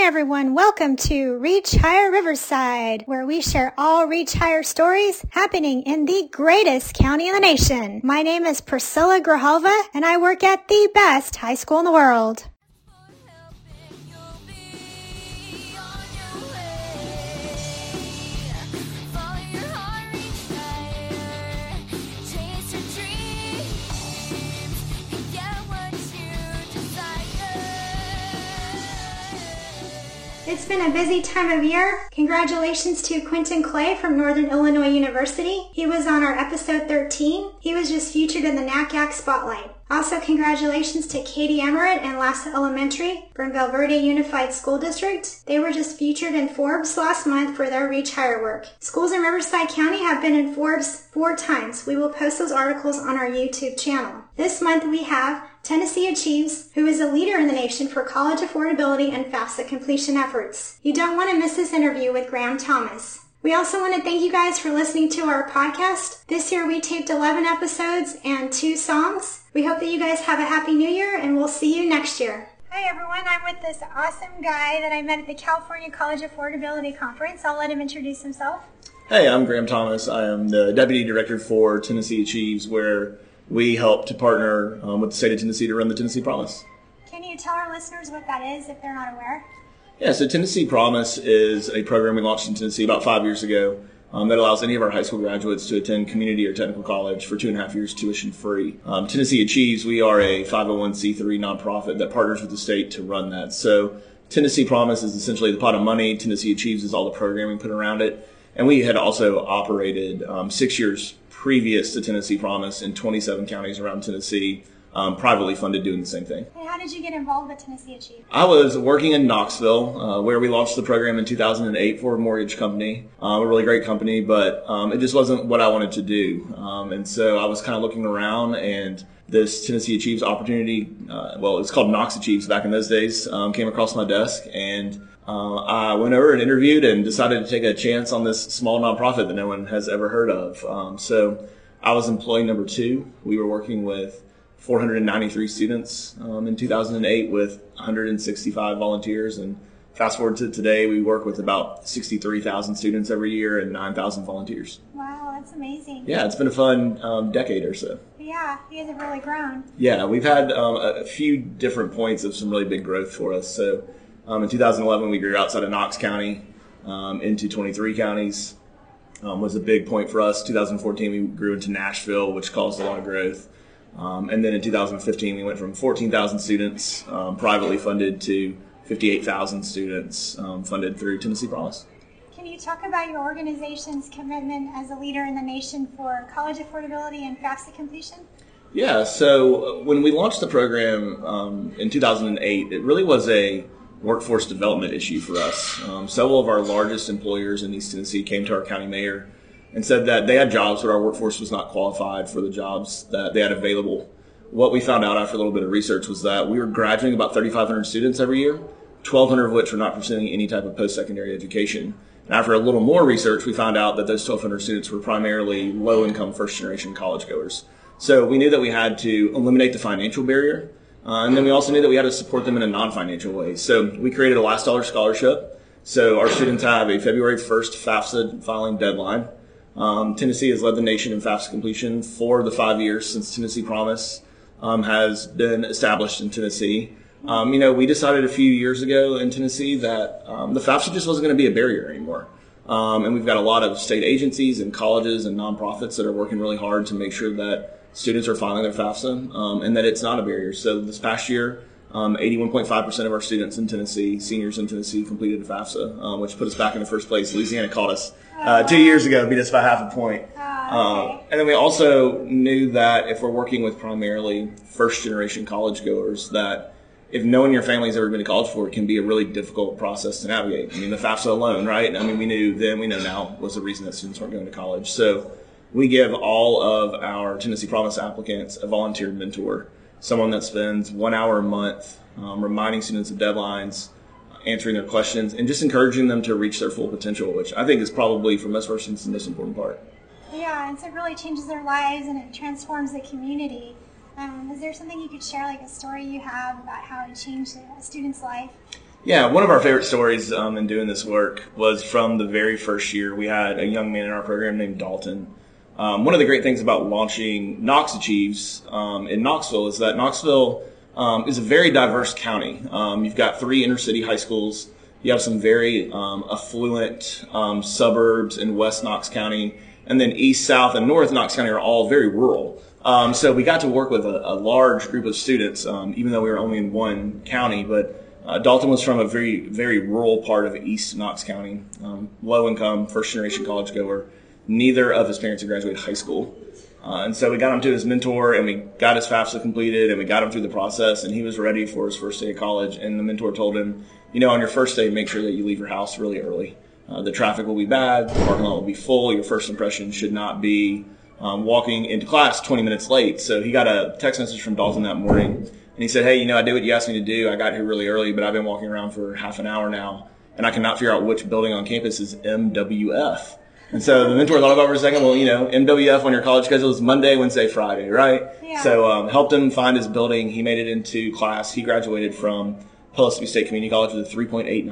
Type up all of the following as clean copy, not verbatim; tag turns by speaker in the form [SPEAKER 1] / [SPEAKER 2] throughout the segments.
[SPEAKER 1] everyone, welcome to Reach Higher Riverside, where we share all Reach Higher stories happening in the greatest county in the nation. My name is Priscilla Grijalva, and I work at the best high school in the world. It's been a busy time of year. Congratulations to Quentin Clay from Northern Illinois University. He was on our episode 13. He was just featured in the NACAC Spotlight. Also, congratulations to Katie Emmerich and Lassa Elementary from Valverde Unified School District. They were just featured in Forbes last month for their Reach Higher work. Schools in Riverside County have been in Forbes 4 times. We will post those articles on our YouTube channel. This month we have Tennessee Achieves, who is a leader in the nation for college affordability and FAFSA completion efforts. You don't want to miss this interview with Graham Thomas. We also want to thank you guys for listening to our podcast. This year we taped 11 episodes and 2 songs. We hope that you guys have a happy new year, and we'll see you next year. Hi everyone, I'm with this awesome guy that I met at the California College Affordability Conference. I'll let him introduce himself.
[SPEAKER 2] Hey, I'm Graham Thomas. I am the Deputy Director for Tennessee Achieves, where we help to partner with the state of Tennessee to run the Tennessee Promise.
[SPEAKER 1] Can you tell our listeners what that is if they're not aware?
[SPEAKER 2] Yeah, so Tennessee Promise is a program we launched in Tennessee about 5 years ago that allows any of our high school graduates to attend community or technical college for 2.5 years tuition free. Tennessee Achieves, we are a 501c3 nonprofit that partners with the state to run that. So Tennessee Promise is essentially the pot of money. Tennessee Achieves is all the programming put around it. And we had also operated 6 years previous to Tennessee Promise in 27 counties around Tennessee, privately funded, doing the same thing.
[SPEAKER 1] And how did you get involved with Tennessee Achieve?
[SPEAKER 2] I was working in Knoxville, where we launched the program in 2008 for a mortgage company, a really great company, but it just wasn't what I wanted to do. And so I was kind of looking around, and this Tennessee Achieves opportunity, it's called Knox Achieves back in those days, came across my desk, and I went over and interviewed and decided to take a chance on this small nonprofit that no one has ever heard of. So I was employee number 2. We were working with 493 students in 2008 with 165 volunteers. And fast forward to today, we work with about 63,000 students every year and 9,000 volunteers.
[SPEAKER 1] Wow, that's amazing.
[SPEAKER 2] Yeah, it's been a fun decade or so.
[SPEAKER 1] Yeah, you guys have really grown.
[SPEAKER 2] Yeah, we've had a few different points of some really big growth for us. So in 2011, we grew outside of Knox County into 23 counties. Was a big point for us. 2014, we grew into Nashville, which caused a lot of growth. And then in 2015, we went from 14,000 students privately funded to 58,000 students funded through Tennessee Promise.
[SPEAKER 1] Can you talk about your organization's commitment as a leader in the nation for college affordability and FAFSA completion?
[SPEAKER 2] Yeah, so when we launched the program in 2008, it really was a workforce development issue for us. Several of our largest employers in East Tennessee came to our county mayor and said that they had jobs but our workforce was not qualified for the jobs that they had available. What we found out after a little bit of research was that we were graduating about 3,500 students every year, 1,200 of which were not pursuing any type of post-secondary education. And after a little more research, we found out that those 1,200 students were primarily low-income first-generation college goers. So we knew that we had to eliminate the financial barrier, and then we also knew that we had to support them in a non-financial way. So we created a last dollar scholarship. So our students have a February 1st FAFSA filing deadline. Tennessee has led the nation in FAFSA completion for the 5 years since Tennessee Promise has been established in Tennessee. We decided a few years ago in Tennessee that the FAFSA just wasn't going to be a barrier anymore. And we've got a lot of state agencies and colleges and nonprofits that are working really hard to make sure that students are filing their FAFSA and that it's not a barrier. So this past year, 81.5% of our students in Tennessee, seniors in Tennessee, completed a FAFSA, which put us back in the first place. Louisiana caught us 2 years ago, beat us by half a point.
[SPEAKER 1] Okay.
[SPEAKER 2] And then we also knew that if we're working with primarily first-generation college goers, that if no one in your family has ever been to college before, it can be a really difficult process to navigate. I mean, the FAFSA alone, right? I mean, we knew then, we know now, was the reason that students weren't going to college. So we give all of our Tennessee Promise applicants a volunteer mentor, someone that spends 1 hour a month reminding students of deadlines, answering their questions, and just encouraging them to reach their full potential, which I think is probably, for most of our students, the most important part.
[SPEAKER 1] Yeah, and so it really changes their lives and it transforms the community. Is there something you could share, like a story you have about how it changed a student's life?
[SPEAKER 2] Yeah, one of our favorite stories in doing this work was from the very first year. We had a young man in our program named Dalton. One of the great things about launching Knox Achieves in Knoxville is that Knoxville is a very diverse county. You've got 3 inner city high schools. You have some very affluent suburbs in West Knox County, and then East, South, and North Knox County are all very rural. So we got to work with a large group of students, even though we were only in one county. But Dalton was from a very, very rural part of East Knox County, low income, first generation college goer. Neither of his parents had graduated high school. And so we got him to his mentor, and we got his FAFSA completed, and we got him through the process, and he was ready for his first day of college. And the mentor told him, on your first day, make sure that you leave your house really early. The traffic will be bad, the parking lot will be full. Your first impression should not be walking into class 20 minutes late. So he got a text message from Dalton that morning, and he said, hey, I did what you asked me to do. I got here really early, but I've been walking around for half an hour now, and I cannot figure out which building on campus is MWF. And so the mentor thought about it for a second. Well, MWF on your college schedule is Monday, Wednesday, Friday, right? Yeah. So helped him find his building. He made it into class. He graduated from Pellissippi State Community College with a 3.89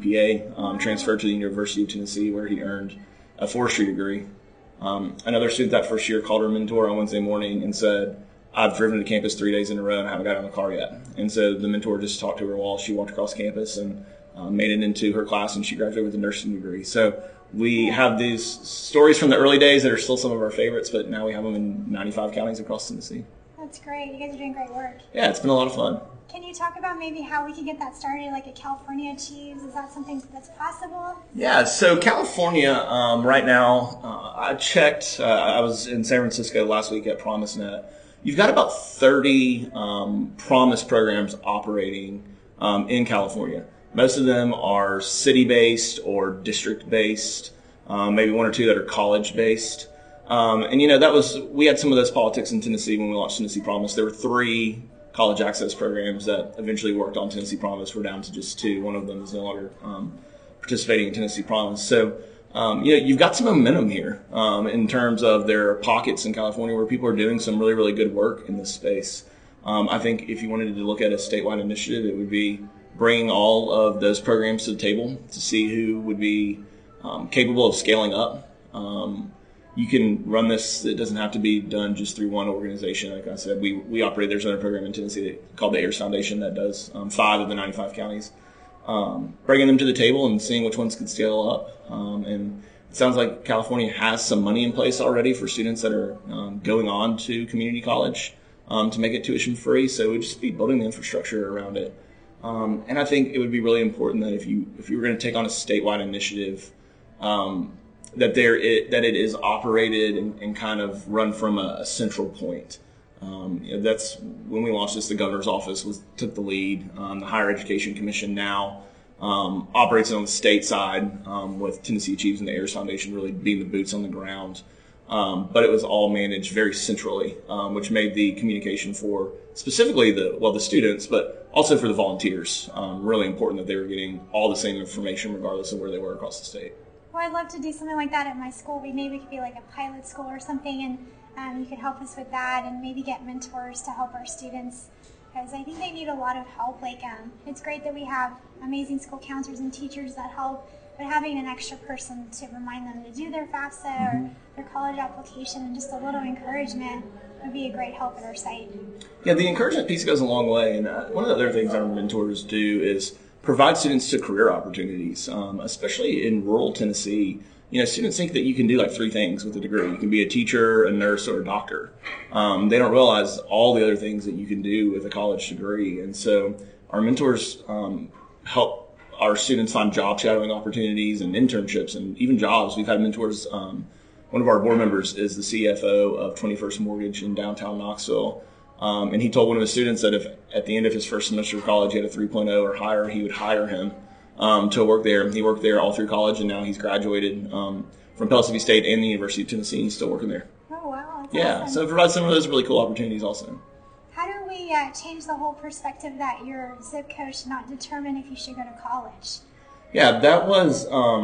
[SPEAKER 2] GPA, transferred to the University of Tennessee, where he earned a forestry degree. Another student that first year called her mentor on Wednesday morning and said, I've driven to campus 3 days in a row and I haven't got in the car yet. And so the mentor just talked to her while she walked across campus and made it into her class, and she graduated with a nursing degree. So we have these stories from the early days that are still some of our favorites, but now we have them in 95 counties across Tennessee.
[SPEAKER 1] That's great. You guys are doing great work.
[SPEAKER 2] Yeah, it's been a lot of fun.
[SPEAKER 1] Can you talk about maybe how we can get that started, like a California Achieves? Is that something that's possible?
[SPEAKER 2] Yeah, so California, right now, I checked, I was in San Francisco last week at PromiseNet. You've got about 30 Promise programs operating in California. Most of them are city-based or district-based, maybe 1 or 2 that are college-based. We had some of those politics in Tennessee when we launched Tennessee Promise. There were 3 college access programs that eventually worked on Tennessee Promise. We're down to just 2. One of them is no longer participating in Tennessee Promise. So, you've got some momentum here in terms of there are pockets in California where people are doing some really, really good work in this space. I think if you wanted to look at a statewide initiative, it would be bringing all of those programs to the table to see who would be capable of scaling up. You can run this. It doesn't have to be done just through one organization. Like I said, we operate. There's another program in Tennessee called the Ayers Foundation that does 5 of the 95 counties. Bringing them to the table and seeing which ones could scale up. And it sounds like California has some money in place already for students that are going on to community college to make it tuition free. So it would just be building the infrastructure around it. And I think it would be really important that if you were going to take on a statewide initiative, that it is operated and kind of run from a central point. That's when we launched this. The governor's office took the lead. The Higher Education Commission now operates it on the state side with Tennessee Achieves and the Ayers Foundation really being the boots on the ground. But it was all managed very centrally, which made the communication for specifically the students, but also for the volunteers, really important that they were getting all the same information regardless of where they were across the state.
[SPEAKER 1] Well, I'd love to do something like that at my school. Maybe we could be like a pilot school or something, and you could help us with that and maybe get mentors to help our students, because I think they need a lot of help. It's great that we have amazing school counselors and teachers that help, but having an extra person to remind them to do their FAFSA or their college application and just a little encouragement would be a great help at our site.
[SPEAKER 2] Yeah, the encouragement piece goes a long way. And one of the other things our mentors do is provide students to career opportunities, especially in rural Tennessee. Students think that you can do like 3 things with a degree. You can be a teacher, a nurse, or a doctor. They don't realize all the other things that you can do with a college degree. And so our mentors help our students find job shadowing opportunities and internships and even jobs. We've had mentors. One of our board members is the CFO of 21st Mortgage in downtown Knoxville. And he told one of his students that if at the end of his first semester of college he had a 3.0 or higher, he would hire him to work there. He worked there all through college, and now he's graduated from Pellissippi State and the University of Tennessee, and he's still working there.
[SPEAKER 1] Oh, wow.
[SPEAKER 2] Yeah,
[SPEAKER 1] awesome.
[SPEAKER 2] So it provides some of those really cool opportunities also.
[SPEAKER 1] How do we change the whole perspective that your zip code should not determine if you should go to college?
[SPEAKER 2] Yeah, that was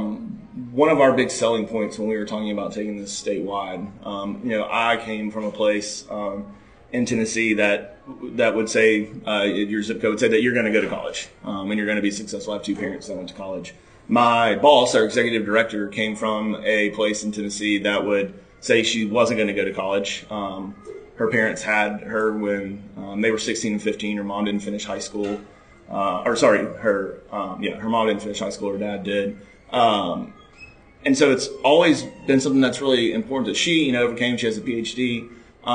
[SPEAKER 2] one of our big selling points when we were talking about taking this statewide. I came from a place in Tennessee that would say, your zip code would say that you're going to go to college, and you're going to be successful. I have two parents that went to college. My boss, our executive director, came from a place in Tennessee that would say she wasn't going to go to college. Her parents had her when they were 16 and 15. Her mom didn't finish high school. Her mom didn't finish high school. Her dad did. And so it's always been something that's really important that she, overcame. She has a PhD.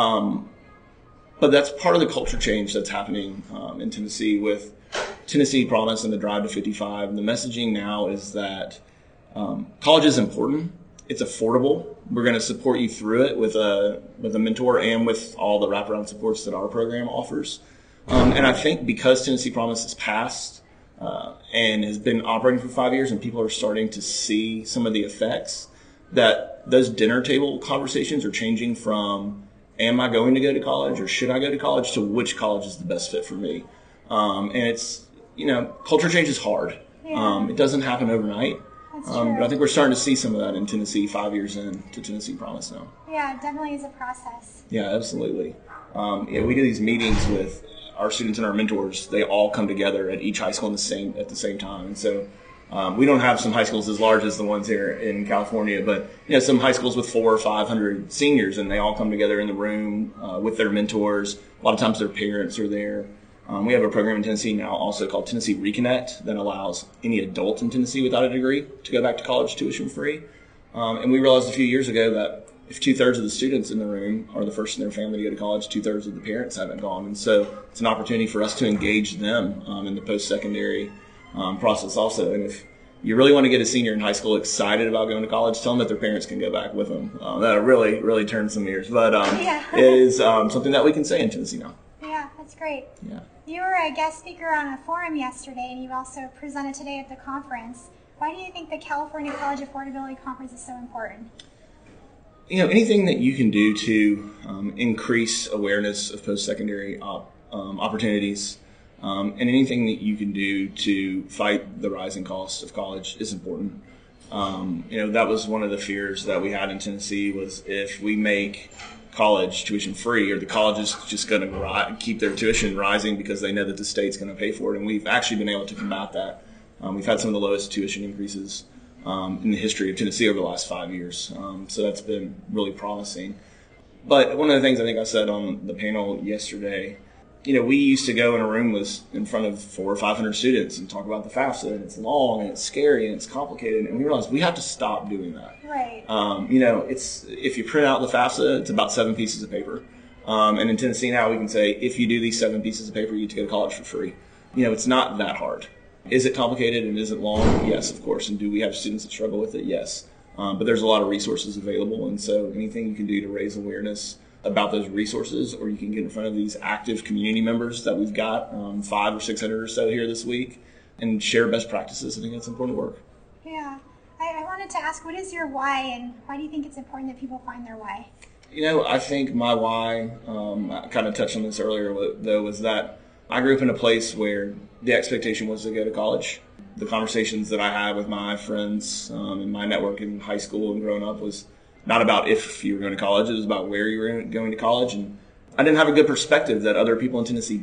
[SPEAKER 2] But that's part of the culture change that's happening in Tennessee with Tennessee Promise and the Drive to 55. And the messaging now is that college is important. It's affordable. We're going to support you through it with a mentor and with all the wraparound supports that our program offers. And I think because Tennessee Promise has passed and has been operating for 5 years and people are starting to see some of the effects, that those dinner table conversations are changing from, am I going to go to college or should I go to college, to which college is the best fit for me. And it's, culture change is hard. Yeah. It doesn't happen overnight. But I think we're starting to see some of that in Tennessee 5 years into Tennessee Promise now.
[SPEAKER 1] Yeah, it definitely is a process.
[SPEAKER 2] Yeah, absolutely. We do these meetings with our students and our mentors. They all come together at each high school at the same time. And so we don't have some high schools as large as the ones here in California, but some high schools with 400 or 500 seniors, and they all come together in the room with their mentors. A lot of times their parents are there. We have a program in Tennessee now also called Tennessee Reconnect that allows any adult in Tennessee without a degree to go back to college tuition free. And we realized a few years ago that if 2/3 of the students in the room are the first in their family to go to college, 2/3 of the parents haven't gone. And so it's an opportunity for us to engage them in the post-secondary process also. And if you really want to get a senior in high school excited about going to college, tell them that their parents can go back with them. That'll really, really turn some ears. But it is something that we can say in Tennessee now.
[SPEAKER 1] Yeah, that's great.
[SPEAKER 2] Yeah.
[SPEAKER 1] You were a guest speaker on a forum yesterday, and you also presented today at the conference. Why do you think the California College Affordability Conference is so important?
[SPEAKER 2] Anything that you can do to increase awareness of post-secondary opportunities, and anything that you can do to fight the rising cost of college is important. That was one of the fears that we had in Tennessee, was if we make college tuition free, or the college is just going to keep their tuition rising because they know that the state's going to pay for it. And we've actually been able to combat that. We've had some of the lowest tuition increases in the history of Tennessee over the last 5 years. So that's been really promising. But one of the things I think I said on the panel yesterday, we used to go in a room in front of 400 or 500 students and talk about the FAFSA, and it's long and it's scary and it's complicated, and we realized we have to stop doing that.
[SPEAKER 1] Right.
[SPEAKER 2] It's, if you print out the FAFSA, it's about 7 pieces of paper. And in Tennessee now we can say, if you do these 7 pieces of paper, you get to go to college for free. It's not that hard. Is it complicated and is it long? Yes, of course. And do we have students that struggle with it? Yes. But there's a lot of resources available, and so anything you can do to raise awareness about those resources, or you can get in front of these active community members that we've got, 500 or 600 or so here this week, and share best practices. I think that's important work.
[SPEAKER 1] Yeah. I wanted to ask, what is your why, and why do you think it's important that people find their why?
[SPEAKER 2] I think my why, I kind of touched on this earlier, though, was that I grew up in a place where the expectation was to go to college. The conversations that I had with my friends in my network in high school and growing up was not about if you were going to college, it was about where you were going to college. And I didn't have a good perspective that other people in Tennessee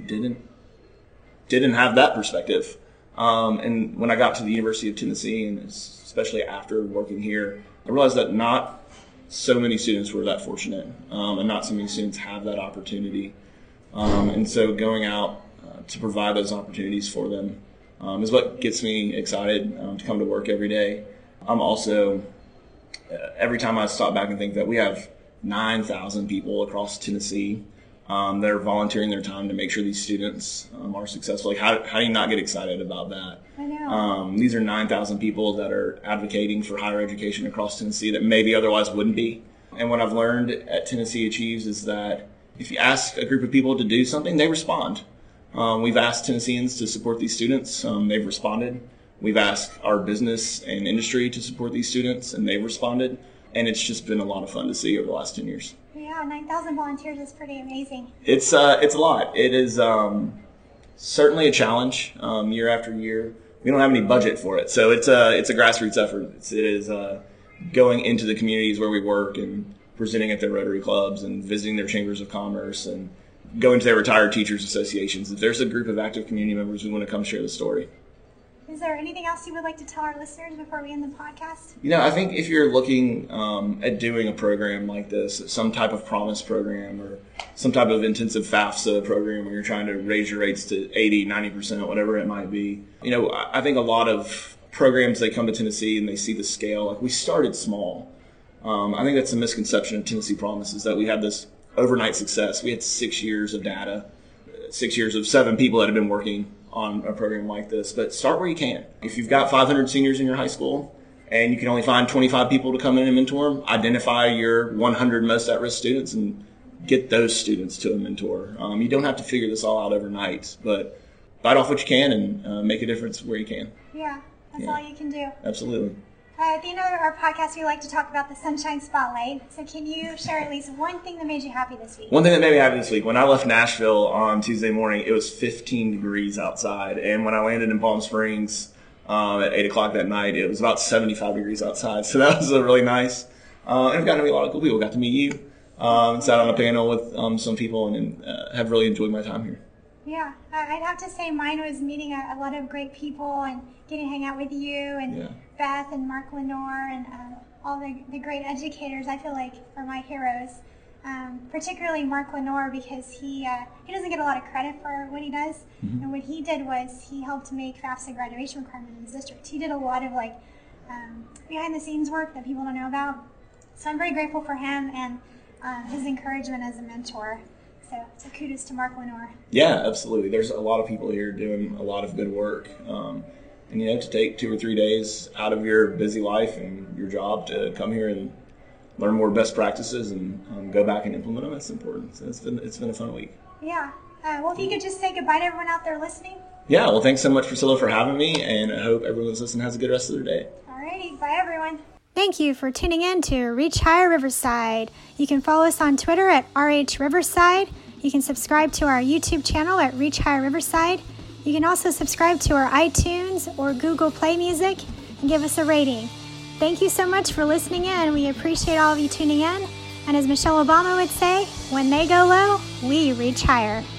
[SPEAKER 2] didn't have that perspective. And when I got to the University of Tennessee, and especially after working here, I realized that not so many students were that fortunate, and not so many students have that opportunity. And so going out to provide those opportunities for them is what gets me excited to come to work every day. I'm also, every time I stop back and think that we have 9,000 people across Tennessee that are volunteering their time to make sure these students are successful. Like, how do you not get excited about that?
[SPEAKER 1] I know.
[SPEAKER 2] These are 9,000 people that are advocating for higher education across Tennessee that maybe otherwise wouldn't be. And what I've learned at Tennessee Achieves is that if you ask a group of people to do something, they respond. We've asked Tennesseans to support these students. They've responded. We've asked our business and industry to support these students, and they've responded. And it's just been a lot of fun to see over the last 10 years.
[SPEAKER 1] Yeah, 9,000 volunteers is pretty amazing.
[SPEAKER 2] It's a lot. It is certainly a challenge year after year. We don't have any budget for it, so it's a grassroots effort. It is going into the communities where we work and presenting at their Rotary clubs and visiting their chambers of commerce and going to their retired teachers associations. If there's a group of active community members who want to come share the story.
[SPEAKER 1] Is there anything else you would like to tell our listeners before we end the podcast?
[SPEAKER 2] I think if you're looking at doing a program like this, some type of promise program or some type of intensive FAFSA program where you're trying to raise your rates to 80, 90%, whatever it might be, I think a lot of programs, they come to Tennessee and they see the scale. Like, we started small. I think that's a misconception of Tennessee Promise, is that we had this overnight success. We had 6 years of data, 6 years of 7 people that have been working on a program like this. But start where you can. If you've got 500 seniors in your high school and you can only find 25 people to come in and mentor them, identify your 100 most at-risk students and get those students to a mentor. You don't have to figure this all out overnight, but bite off what you can and make a difference where you can.
[SPEAKER 1] Yeah, that's all you can do.
[SPEAKER 2] Absolutely.
[SPEAKER 1] At the end of our podcast, we like to talk about the Sunshine Spotlight. So can you share at least one thing that made you happy this week?
[SPEAKER 2] One thing that made me happy this week, when I left Nashville on Tuesday morning, it was 15 degrees outside. And when I landed in Palm Springs at 8 o'clock that night, it was about 75 degrees outside. So that was really nice. And I've gotten to meet a lot of cool people. Got to meet you. Sat on a panel with some people and have really enjoyed my time here.
[SPEAKER 1] Yeah, I'd have to say mine was meeting a lot of great people and getting to hang out with you and Beth and Mark Lenore and all the great educators I feel like are my heroes. Particularly Mark Lenore, because he doesn't get a lot of credit for what he does. Mm-hmm. And what he did was he helped make FAFSA graduation requirement in his district. He did a lot of behind the scenes work that people don't know about. So I'm very grateful for him and his encouragement as a mentor. So kudos to Mark Lenore. Yeah,
[SPEAKER 2] absolutely. There's a lot of people here doing a lot of good work. And, to take 2 or 3 days out of your busy life and your job to come here and learn more best practices and go back and implement them, that's important. So it's been a fun week.
[SPEAKER 1] Yeah. Well, if you could just say goodbye to everyone out there listening.
[SPEAKER 2] Yeah, well, thanks so much, Priscilla, for having me, and I hope everyone who's listening has a good rest of their day.
[SPEAKER 1] All righty. Bye, everyone. Thank you for tuning in to Reach Higher Riverside. You can follow us on Twitter at RH Riverside. You can subscribe to our YouTube channel at Reach Higher Riverside. You can also subscribe to our iTunes or Google Play Music and give us a rating. Thank you so much for listening in. We appreciate all of you tuning in. And as Michelle Obama would say, when they go low, we reach higher.